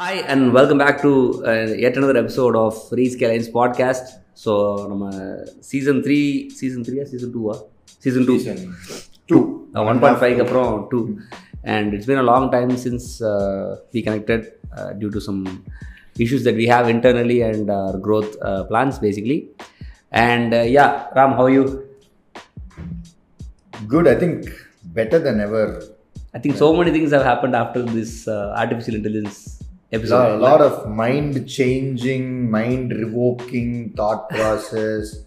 Hi and welcome back to yet another episode of Rescale Lines podcast. So, season 3 or season 2? Season 2. Season 2. 1.5 apro 2. And it's been a long time since we connected due to some issues that we have internally and our growth plans basically. And Ram, how are you? Good, I think better than ever. I think so many things have happened after this artificial intelligence episode. A lot of mind-changing, mind-revoking thought process.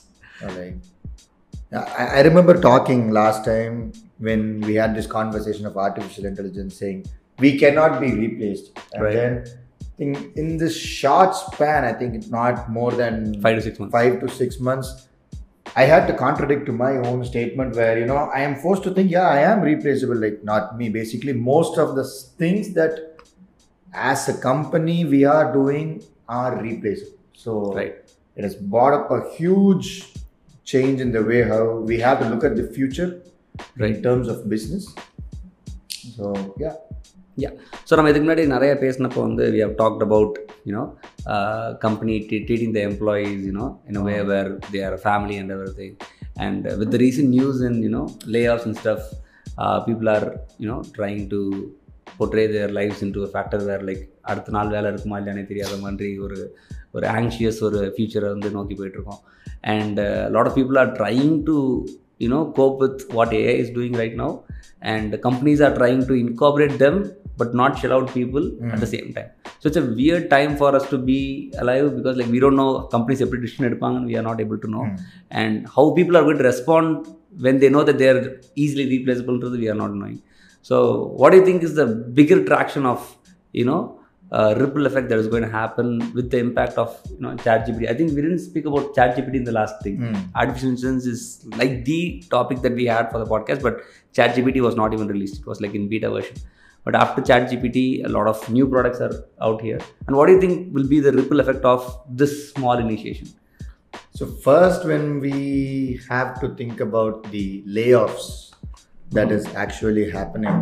I remember talking last time when we had this conversation of artificial intelligence saying we cannot be replaced. And right. Then in this short span, I think not more than 5 to 6 months. 5 to 6 months, I had to contradict to my own statement where, I am forced to think, I am replaceable, like not me. Basically, most of the things that as a company we are doing are replaceable. So right. It has brought up a huge change in the way how we have to look at the future in terms of business. So, yeah. So நம்ம இதுக்கு முன்னாடி நிறைய பேசினப்போ வந்து we have talked about company treating the employees in a way where they are a family and everything, and with the recent news and layoffs and stuff, people are trying to portray their lives into a factor where like அடுத்த நாள் வேலை இருக்குமா இல்லையானே தெரியாத மாதிரி ஒரு anxious ஒரு ஃபியூச்சரை வந்து நோக்கி போயிட்டுருக்கோம். And a lot of people are trying to cope with what AI is doing right now, and companies are trying to incorporate them but not shell out people at the same time. So it's a weird time for us to be alive because like we don't know companies separate decision edupanga and we are not able to know, and how people are going to respond when they know that they are easily replaceable, we are not knowing. So what do you think is the bigger traction of ripple effect that is going to happen with the impact of ChatGPT? I think we didn't speak about ChatGPT in the last thing. Artificial intelligence is like the topic that we had for the podcast, but ChatGPT was not even released. It was like in beta version. But after ChatGPT, a lot of new products are out here. And what do you think will be the ripple effect of this small initiation? So first, when we have to think about the layoffs that is actually happening,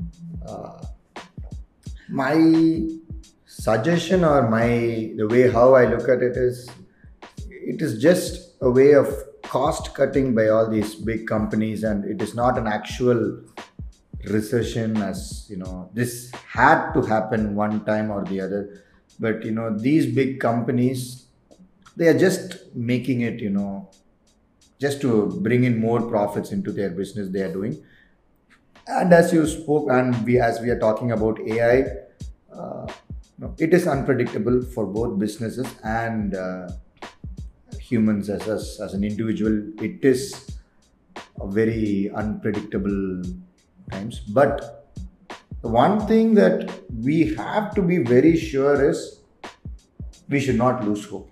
my suggestion or the way how I look at it is just a way of cost cutting by all these big companies, and it is not an actual recession as this had to happen one time or the other. But these big companies, they are just making it just to bring in more profits into their business they are doing. And as you spoke, and as we are talking about AI, it is unpredictable for both businesses and humans as an individual. It is a very unpredictable times. But the one thing that we have to be very sure is we should not lose hope.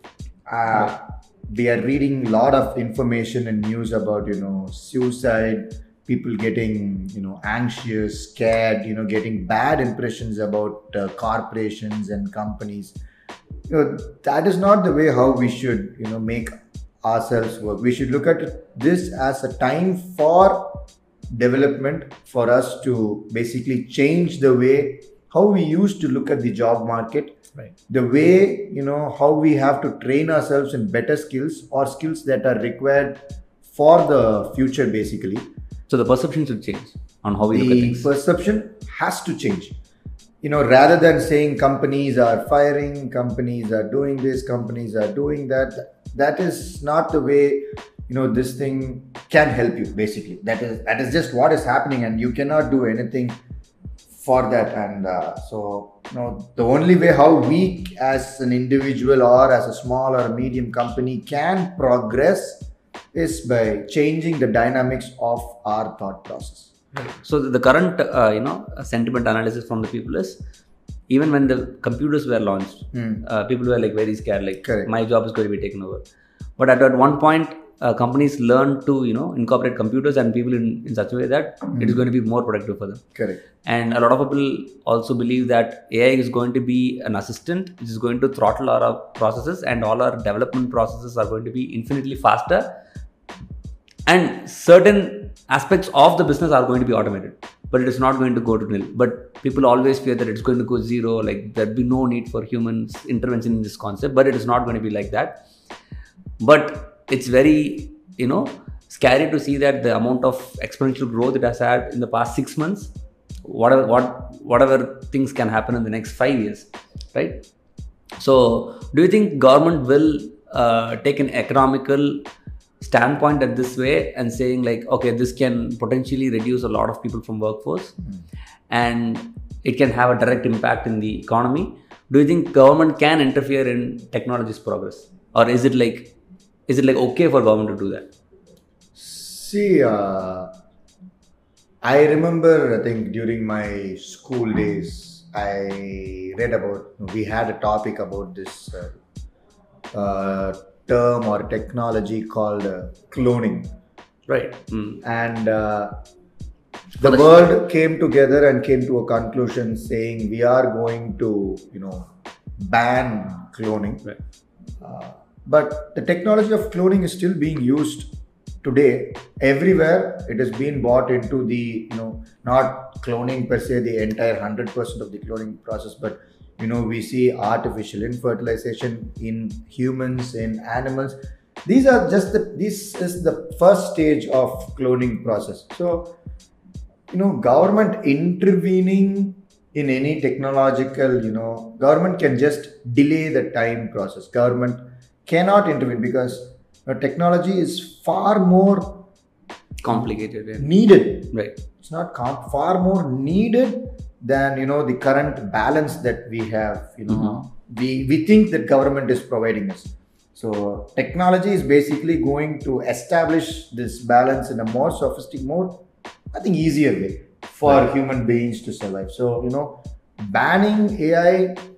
We are reading a lot of information and news about suicide, people getting anxious, scared, getting bad impressions about corporations and companies. That is not the way how we should make ourselves work. We should look at this as a time for development, for us to basically change the way how we used to look at the job market, right? The way how we have to train ourselves in better skills or skills that are required for the future basically. So the perception should change on how we look at things. The perception has to change. Rather than saying companies are firing, companies are doing this, companies are doing that, that is not the way this thing can help you basically. That is just what is happening, and you cannot do anything for that. And so the only way how we as an individual or as a small or medium company can progress is by changing the dynamics of our thought process. So the current sentiment analysis from the people is, even when the computers were launched, people were like very scared, like Correct. My job is going to be taken over. But at one point companies learned to incorporate computers and people in such a way that it is going to be more productive for them. Correct. And a lot of people also believe that AI is going to be an assistant which is going to throttle our processes, and all our development processes are going to be infinitely faster, and certain aspects of the business are going to be automated. but it is not going to go to nil. But people always fear that it's going to go zero, like there'd be no need for humans intervention in this concept, but it is not going to be like that. But it's very, scary to see that the amount of exponential growth it has had in the past 6 months, whatever things can happen in the next 5 years, right? So do you think government will take an economical standpoint at this way and saying like, okay, this can potentially reduce a lot of people from workforce and it can have a direct impact in the economy? Do you think government can interfere in technology's progress, or is it like okay for government to do that? See, I remember, I think during my school days, I read about, we had a topic about this term or technology called cloning. Right. And the world came together and came to a conclusion saying we are going to, ban cloning. Right. But the technology of cloning is still being used today everywhere. It has been bought into the, not cloning per se the entire 100% of the cloning process, but we see artificial infertilization in humans, in animals. This is the first stage of cloning process. So government intervening in any technological, government can just delay the time process. Government cannot intervene because technology is far more complicated and needed. Right. It's not far more needed than the current balance that we have. We think that government is providing us. So technology is basically going to establish this balance in a more sophisticated, more, I think, easier way for human beings to survive. So banning AI,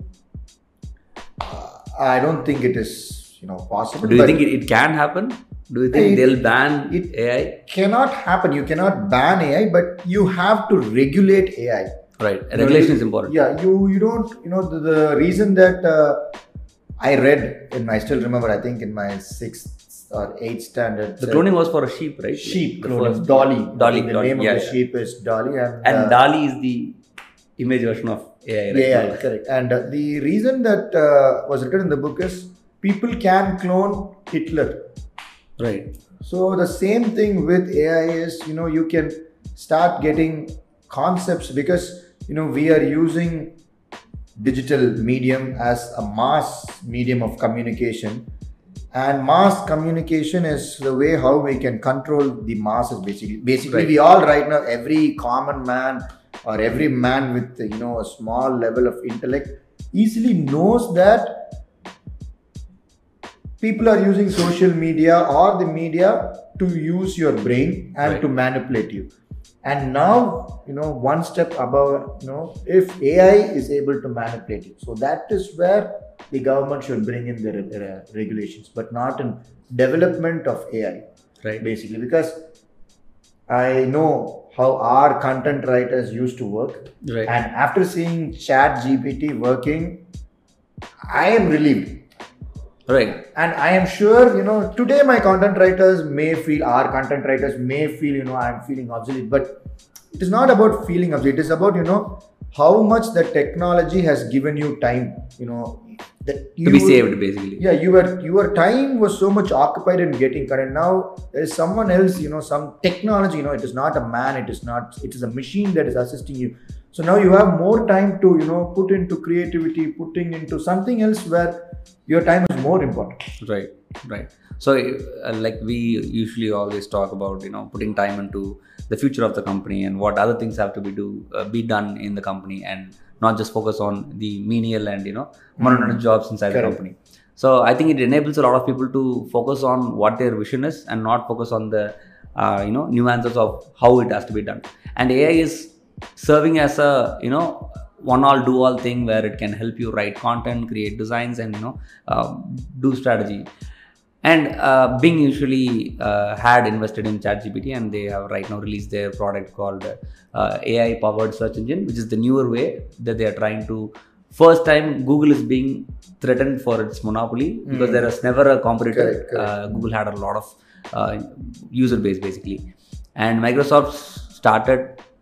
I don't think it is possible. Do you think it can happen? Do you think they'll ban AI? Cannot happen. You cannot ban AI, but you have to regulate AI. Right. Regulation is important. Yeah, you don't, the reason that I read, I still remember, I think in my 6th or 8th standard. The cloning was for a sheep, right? Sheep cloning. Dolly. The name of the sheep is Dolly. And Dolly is the image version of AI, right? AI, correct. And the reason that was written in the book is people can clone Hitler. Right. So the same thing with AI is, you can start getting concepts because, we are using digital medium as a mass medium of communication, and mass communication is the way how we can control the masses basically. Right. We all right now, every common man or every man with, a small level of intellect easily knows that people are using social media or the media to use your brain and to manipulate you. And now, one step above, if AI is able to manipulate you. So that is where the government should bring in the regulations, but not in development of AI. Right. Basically, because I know how our content writers used to work. Right. And after seeing ChatGPT working, I am relieved. Right. And I am sure, today my content writers may feel, our content writers may feel, I am feeling obsolete. But it is not about feeling obsolete. It is about, how much the technology has given you time, that to be saved, basically. Yeah, your time was so much occupied in getting content. Now there is someone else, some technology, it is not a man, it is a machine that is assisting you. So now you have more time to, put into creativity, putting into something else where your time is more important. Right. So like we usually always talk about, putting time into the future of the company and what other things have to be done in the company, and not just focus on the menial and, monotonous jobs inside the company. So I think it enables a lot of people to focus on what their vision is and not focus on the, nuances of how it has to be done. And AI is serving as a, one-all do-all thing where it can help you write content, create designs, and do strategy. And Bing usually had invested in ChatGPT, and they have right now released their product called AI-powered search engine, which is the newer way that they are trying to. First time Google is being threatened for its monopoly because there was never a competitor. Correct. Google had a lot of user base basically, and Microsoft started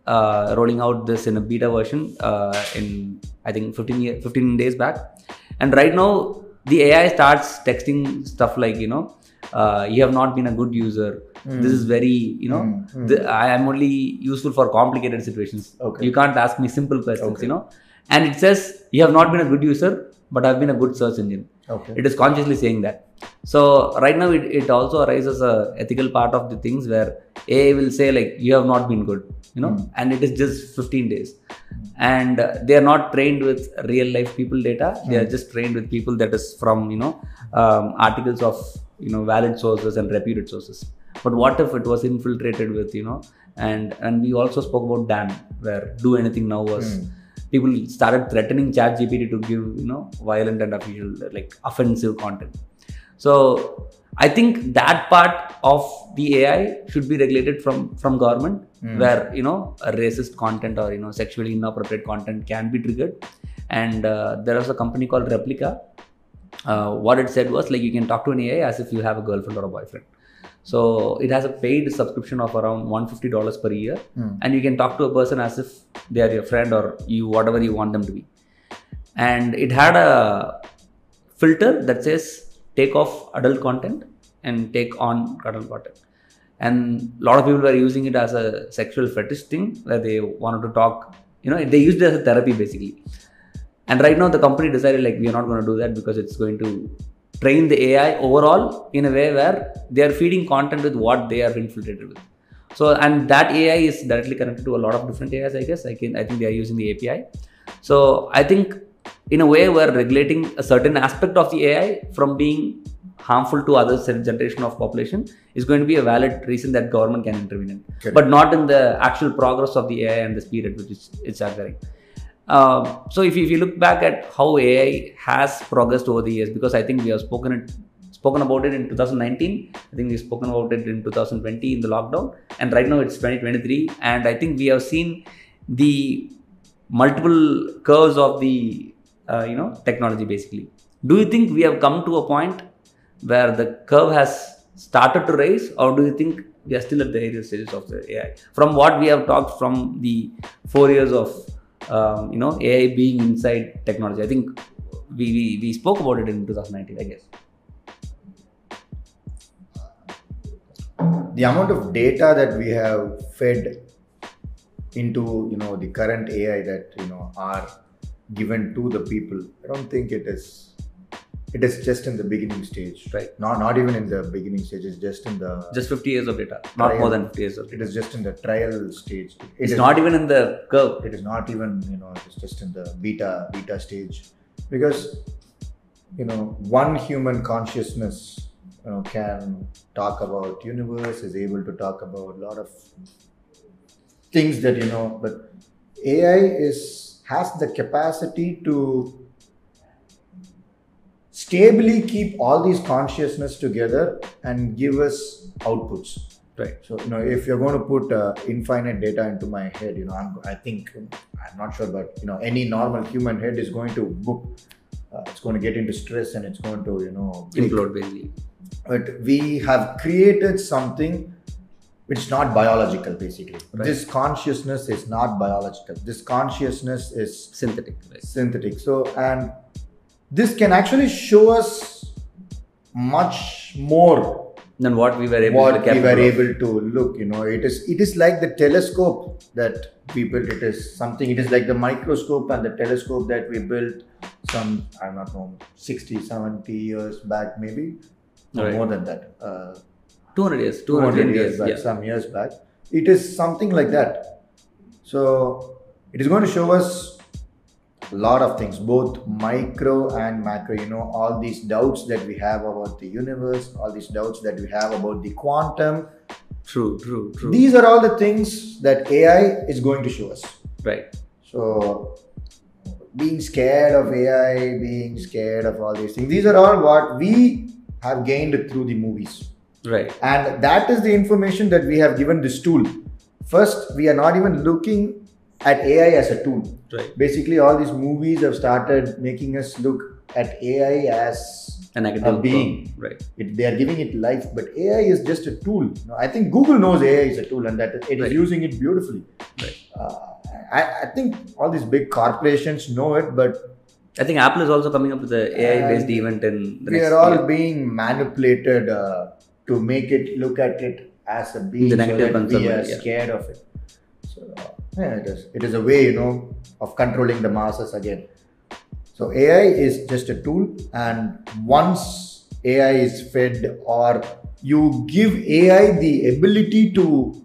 rolling out this in a beta version in I think 15 days back. And right now the AI starts texting stuff like, you have not been a good user. This is very, I am only useful for complicated situations. Okay. You can't ask me simple questions, And it says, you have not been a good user, but I've been a good search engine. Okay. It is consciously saying that. So right now it also arises a ethical part of the things where AI will say like, you have not been good, and it is just 15 days. And they are not trained with real life people data. They are just trained with people that is from, articles of, valid sources and reputed sources. But what if it was infiltrated with, and we also spoke about Dan, where do anything now was, people started threatening ChatGPT to give, violent and offensive content. So I think that part of the AI should be regulated from government, where, a racist content or, sexually inappropriate content can be triggered. And there was a company called Replica. What it said was like, you can talk to an AI as if you have a girlfriend or a boyfriend. So it has a paid subscription of around $150 per year, and you can talk to a person as if they are your friend or you, whatever you want them to be. And it had a filter that says take off adult content and take on adult content. And a lot of people were using it as a sexual fetish thing, where they wanted to talk, they used it as a therapy basically. And right now the company decided like, we are not going to do that because it's going to train the AI overall in a way where they are feeding content with what they are infiltrated with. So, and that AI is directly connected to a lot of different AIs, I guess. I think they are using the API. So I think in a way we're regulating a certain aspect of the AI from being harmful to other generation of population is going to be a valid reason that government can intervene in. Okay. But not in the actual progress of the AI and the speed at which it's occurring. So if you look back at how AI has progressed over the years, because I think we have spoken about it in 2019, I think we've spoken about it in 2020 in the lockdown, and right now it's 2023, and I think we have seen the multiple curves of the technology basically. Do you think we have come to a point where the curve has started to raise, or do you think we are still at the early stages of the AI? From what we have talked from the 4 years of AI being inside technology, I think we spoke about it in 2019, I guess. The amount of data that we have fed into the current AI that are given to the people, I don't think it is just in the beginning stage. Right. Not even in the beginning stage. It's just in the 50 years of data, not more than 50 years of data. It is just in the trial stage. It's not even in the curve. It is not even it's just in the beta stage, because one human consciousness can talk about universe, is able to talk about a lot of things that but AI has the capacity to stably keep all these consciousness together and give us outputs. Right. So if you're going to put infinite data into my head, I think I'm not sure, but any normal human head is going to book. It's going to get into stress and it's going to implode basically. But we have created something which is not biological basically. Right. This consciousness is not biological. This consciousness is synthetic. Right. Synthetic. So, and this can actually show us much more than what we were able to look. It is like the telescope that we built. It is something. It is like the microscope and the telescope that we built some, I don't know, 60, 70 years back, maybe. Right. More than that. 200 years back, yeah. Some years back. It is something like that. So it is going to show us a lot of things, both micro and macro. All these doubts that we have about the universe, all these doubts that we have about the quantum. True. These are all the things that AI is going to show us. Right. So being scared of AI, being scared of all these things, these are all what we have gained through the movies. Right. And that is the information that we have given this tool. First, we are not even looking at AI as a tool. Right. Basically, all these movies have started making us look at AI as a negative being. Right. They are giving it life, but AI is just a tool. I think Google knows AI is a tool and that it is using it beautifully. Right. I think all these big corporations know it, but I think Apple is also coming up with an AI-based event in the we next are all year. being manipulated to make it look at it as a being, The negative so that we concern, are scared of it. So it is a way, of controlling the masses again. So AI is just a tool, and once AI is fed, or you give AI the ability to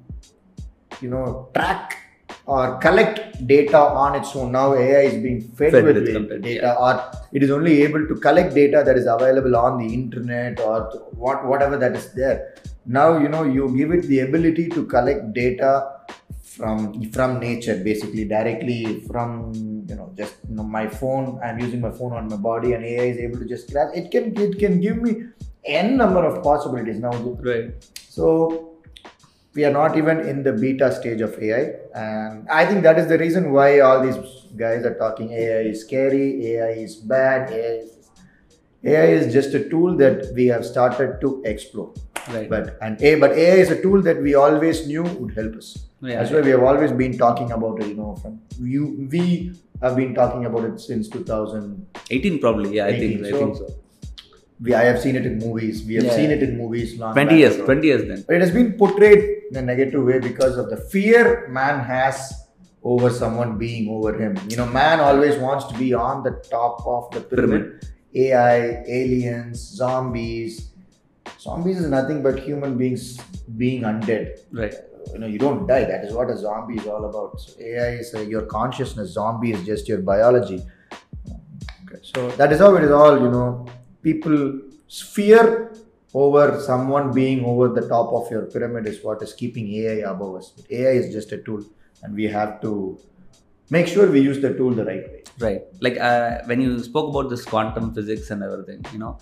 track or collect data on its own. Now AI is being fed with content, data, or it is only able to collect data that is available on the internet or whatever that is there. Now you give it the ability to collect data from nature, basically directly from just my phone. I'm using my phone on my body, and AI is able to just grab it. Can give me n number of possibilities now. Right. So we are not even in the beta stage of AI, and I think that is the reason why all these guys are talking AI is scary, AI is bad. AI is just a tool that we have started to explore. Right. But AI is a tool that we always knew would help us. Yeah, That's why we have always been talking about it. We have been talking about it since 2018 probably. Yeah, I think so. I have seen it in movies. We have seen it in movies long 20 back years, ago. 20 years then. But it has been portrayed in a negative way because of the fear man has over someone being over him. Man always wants to be on the top of the pyramid. AI, aliens, zombies. Zombies is nothing but human beings being undead. Right. You don't die. That is what a zombie is all about. So AI is your consciousness. Zombie is just your biology. Okay. So that is how it is all. People's fear over someone being over the top of your pyramid is what is keeping AI above us. But AI is just a tool, and we have to make sure we use the tool the right way. Right. Like when you spoke about this quantum physics and everything,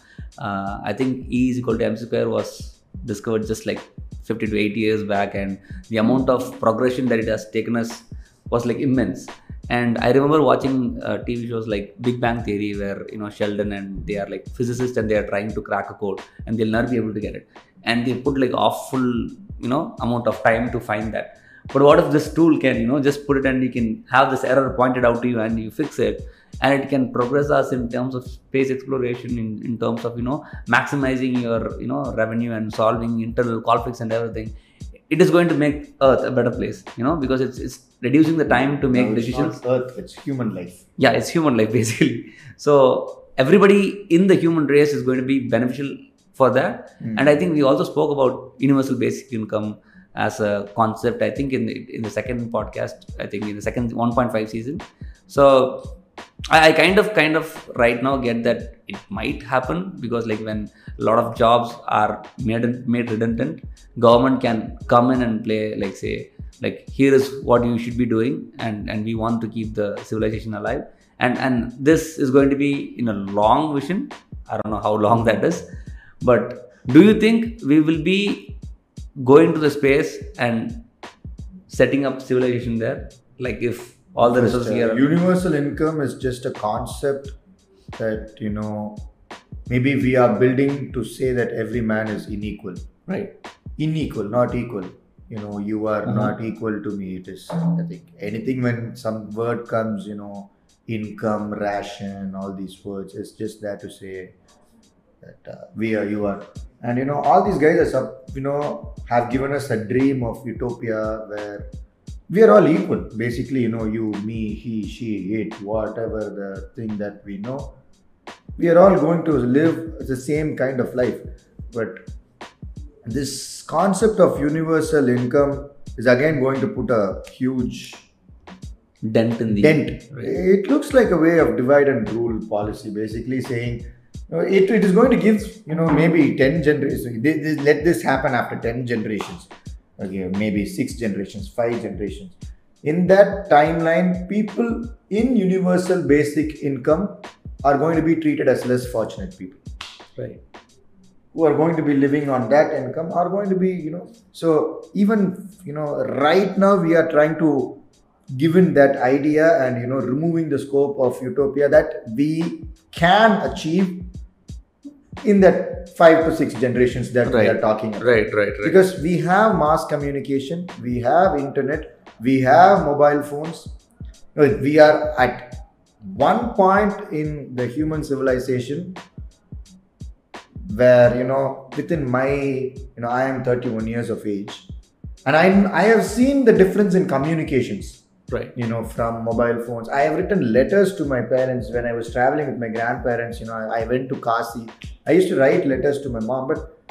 I think E is equal to mc square was discovered just like 50 to 80 years back, and the amount of progression that it has taken us was like immense. And I remember watching TV shows like Big Bang Theory, where Sheldon and they are like physicists and they are trying to crack a code and they'll never be able to get it, and they put like awful amount of time to find that. But what if this tool can just put it and you can have this error pointed out to you and you fix it, and it can progress us in terms of space exploration, in terms of maximizing your revenue and solving internal conflicts and everything. It is going to make Earth a better place, because it's reducing the time to make decisions. It's not Earth, it's human life. Yeah, it's human life basically. So everybody in the human race is going to be beneficial for that. And I think we also spoke about universal basic income as a concept, I think in the second podcast, I think in the second 1.5 season. So I kind of right now get that it might happen, because like when a lot of jobs are made redundant, government can come in and play, like say, like here is what you should be doing, and we want to keep the civilization alive, and this is going to be in a long vision. I don't know how long that is, but do you think we will be going to the space and setting up civilization there? Like if all the resources here. Universal income is just a concept that maybe we are building to say that every man is unequal. Right. Unequal, not equal. You are not equal to me. It is, I think, anything when some word comes, income, ration, all these words, it's just there to say that you are. And all these guys are have given us a dream of utopia where we are all equal. Basically, you, me, he, she, it, whatever the thing that we know, we are all going to live the same kind of life. But this concept of universal income is again going to put a huge dent in the Right. It looks like a way of divide and rule policy, basically saying it is going to give maybe 10 generations. Let this happen after 10 generations. Okay, maybe 6 generations, 5 generations. In that timeline, people in universal basic income are going to be treated as less fortunate people. Right. Who are going to be living on that income are going to be, so even, right now we are trying to give in that idea and, removing the scope of utopia that we can achieve in that 5 to 6 generations that we are talking about. Right. Because we have mass communication, we have internet, we have mobile phones. We are at one point in the human civilization where, within my, I am 31 years of age, and I have seen the difference in communications. Right. From mobile phones. I have written letters to my parents when I was traveling with my grandparents. I went to Kasi. I used to write letters to my mom, but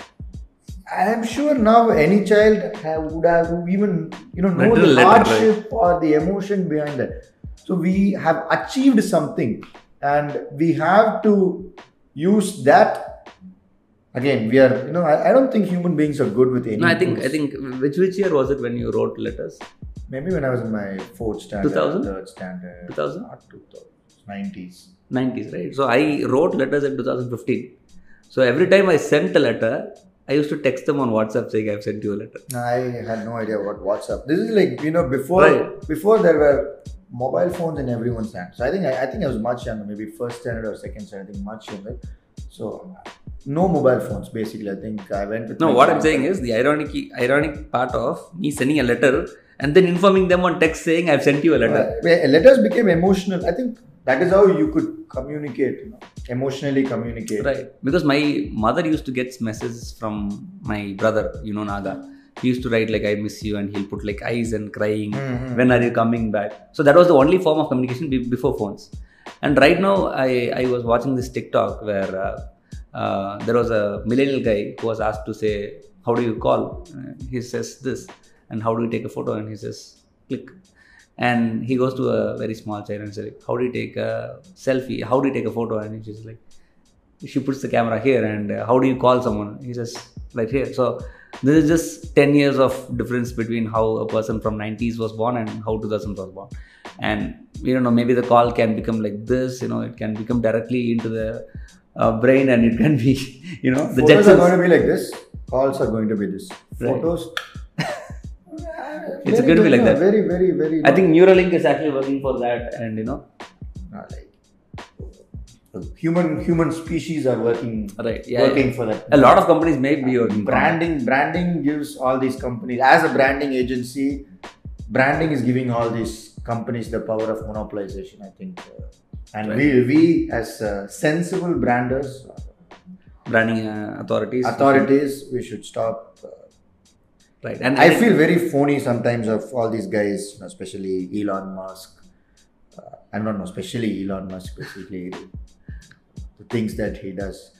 I am sure now any child would have even, know the hardship or the emotion behind that. So we have achieved something, and we have to use that. Again, we are, I don't think human beings are good with any. No, I think which year was it when you wrote letters? Maybe when I was in my 4th standard, 2000? 3rd standard. 2000? Not 2000. 90s. 90s, right? So I wrote letters in 2015. So every time I sent a letter, I used to text them on WhatsApp saying I've sent you a letter. I had no idea what WhatsApp. This is like, before there were mobile phones in everyone's hand. So I think I was much younger, maybe 1st standard or 2nd standard, I think much younger. So no mobile phones, basically. I think I went with. No, what I'm saying is the ironic part of me sending a letter and then informing them on text saying I've sent you a letter. Letters became emotional. I think that is how you could communicate, emotionally communicate. Right. Because my mother used to get messages from my brother, Naga. He used to write like, I miss you, and he'll put like eyes and crying. When are you coming back? So that was the only form of communication before phones. And right now I was watching this TikTok where there was a millennial guy who was asked to say, how do you call? He says this. And how do you take a photo? And he says, click. And he goes to a very small child and says, how do you take a selfie? How do you take a photo? And she's like, she puts the camera here. And how do you call someone? He says, right here. So this is just 10 years of difference between how a person from 90s was born and how 2000 was born. And maybe the call can become like this. It can become directly into the brain, and it can be, the photos are going to be like this. Calls are going to be this. Photos. It's going to be like that. Very, very, very. I think Neuralink is actually working for that, and human species are working. Right. Working for that. A lot of companies may be working. Branding gives all these companies, as a branding agency, branding is giving all these companies the power of monopolization, I think. And we as sensible branders, branding authorities, we should stop. Right. And I feel very phony sometimes of all these guys, especially Elon Musk. I don't know, especially Elon Musk, basically the things that he does.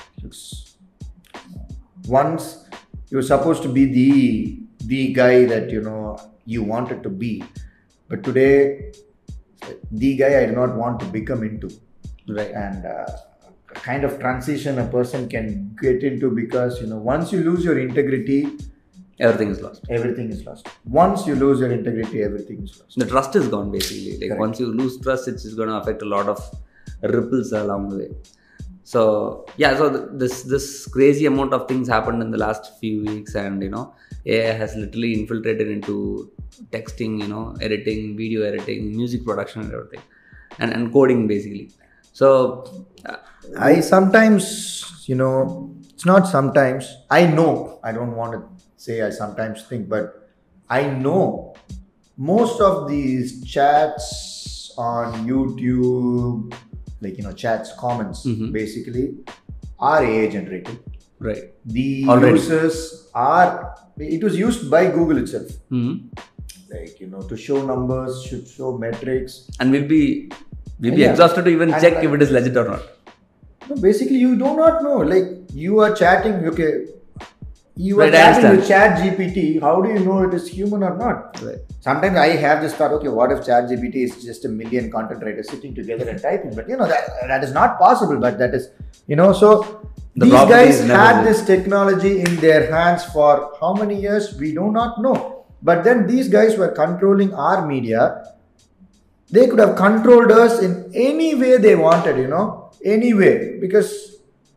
Once you're supposed to be the guy that you wanted to be, but today the guy I do not want to become into. Right. And kind of transition a person can get into, because once you lose your integrity, everything is lost. Everything is lost. Once you lose your integrity, everything is lost. The trust is gone, basically. Like, correct. Once you lose trust, it's going to affect a lot of ripples along the way. So this crazy amount of things happened in the last few weeks, and AI has literally infiltrated into texting, editing, video editing, music production, and everything, and coding, basically. So I sometimes, it's not sometimes. I know. I don't want to say I sometimes think, but I know most of these chats on YouTube, like chats, comments, basically are AI generated. Right. The users are. It was used by Google itself. Like to show numbers, should show metrics, and we'll be exhausted to even check if it is legit or not. No, basically you do not know. Like you are chatting. Okay. You are chatting with ChatGPT. How do you know it is human or not? Right. Sometimes I have this thought, okay, what if ChatGPT is just a million content writers sitting together and typing? But that is not possible. But that is, so these guys had this technology in their hands for how many years? We do not know. But then these guys were controlling our media. They could have controlled us in any way they wanted, any way, because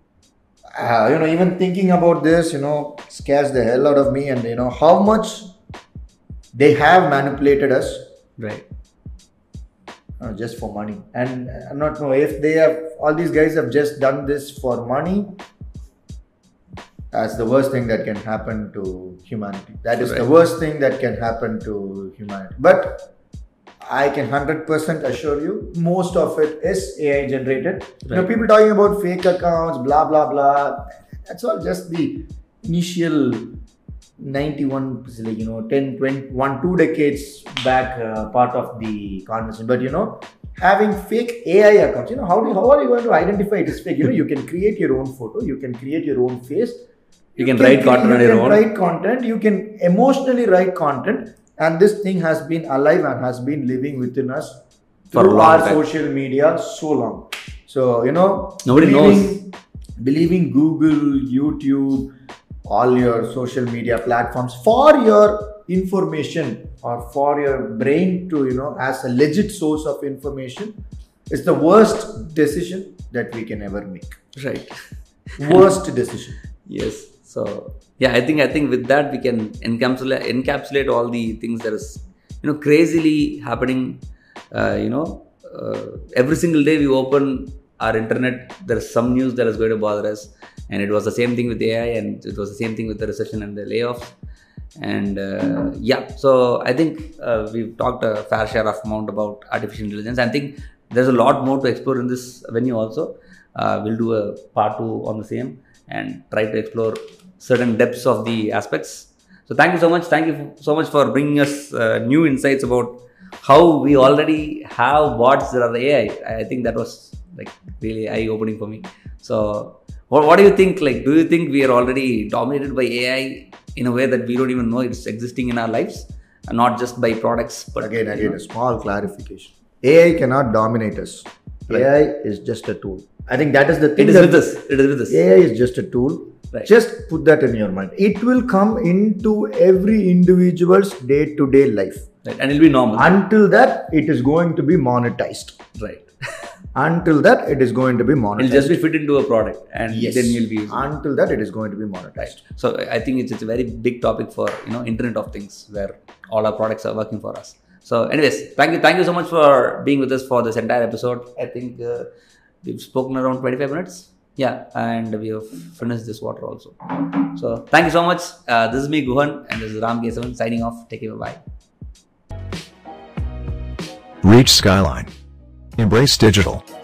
even thinking about this, scares the hell out of me, and how much they have manipulated us, right? Just for money. And I'm not know if they have, all these guys have just done this for money, That's the worst thing that can happen to humanity. That is Right. the worst thing that can happen to humanity. But I can 100% assure you, most of it is AI generated. You know, Right. people talking about fake accounts, blah blah blah. That's all just the initial 91, like, you know, 10, 20, 1, 2 decades back part of the conversation. But you know, having fake AI accounts, you know, how are you going to identify it is fake? You know, you can create your own photo, you can create your own face. You can write content on your own. You can write content, you can emotionally write content, and this thing has been alive and has been living within us For a through long our time. social media so long. So, you know, Nobody believing Google, YouTube, all your social media platforms for your information or for your brain to, you know, as a legit source of information is the worst decision that we can ever make. Right. Worst decision. Yes. So yeah, I think with that we can encapsulate all the things that is, you know, crazily happening. Every single day we open our internet, there is some news that is going to bother us, and it was the same thing with AI, and it was the same thing with the recession and the layoffs. And so I think we've talked a fair share of amount about artificial intelligence. I think there's a lot more to explore in this venue also. We'll do a part 2 on the same and try to explore certain depths of the aspects. So thank you so much. Thank you so much for bringing us new insights about how we already have bots that are AI. I think that was like really eye-opening for me. So what do you think? Like, do you think we are already dominated by AI in a way that we don't even know it's existing in our lives, and not just by products? But Again, a small clarification. AI cannot dominate us. Right. AI is just a tool. I think that is the thing. It is with us. It is with us. AI is just a tool. Right. Just put that in your mind. It will come into every individual's day-to-day life. Right. And it'll be normal. Until that, it is going to be monetized. Right. Until that, it is going to be monetized. It'll just be fit into a product, and Yes. then you'll be using it. Until that, it is going to be monetized. So I think it's a very big topic for, you know, Internet of Things, where all our products are working for us. So anyways, thank you so much for being with us for this entire episode. I think we've spoken around 25 minutes. Yeah, and we have finished this water also. So thank you so much. This is me, Guhan, and this is Ram Kesavan signing off. Take care. Bye. Reach Skyline. Embrace digital.